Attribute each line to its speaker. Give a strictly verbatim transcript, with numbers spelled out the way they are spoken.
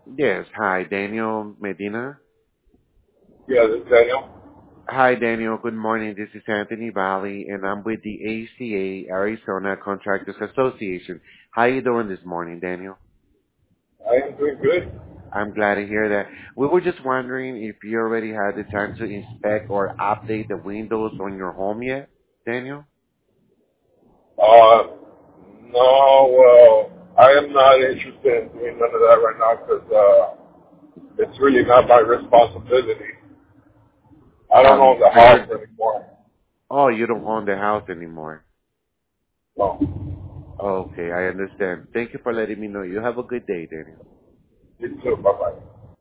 Speaker 1: Yes. Hi, Daniel Medina.
Speaker 2: Yeah, this is Daniel.
Speaker 1: Hi, Daniel. Good morning. This is Anthony Valley, and I'm with the A C A, Arizona Contractors Association. How you doing this morning, Daniel?
Speaker 2: I am doing good.
Speaker 1: I'm glad to hear that. We were just wondering if you already had the time to inspect or update the windows on your home yet, Daniel?
Speaker 2: Uh, no, well, I am not interested in doing none of that right now because uh, it's really not my responsibility. I don't
Speaker 1: Um,
Speaker 2: own the
Speaker 1: so you're,
Speaker 2: house anymore.
Speaker 1: oh, you don't own the house anymore.
Speaker 2: No.
Speaker 1: Okay, I understand. Thank you for letting me know. You have a good day, Daniel.
Speaker 2: You too. Bye-bye.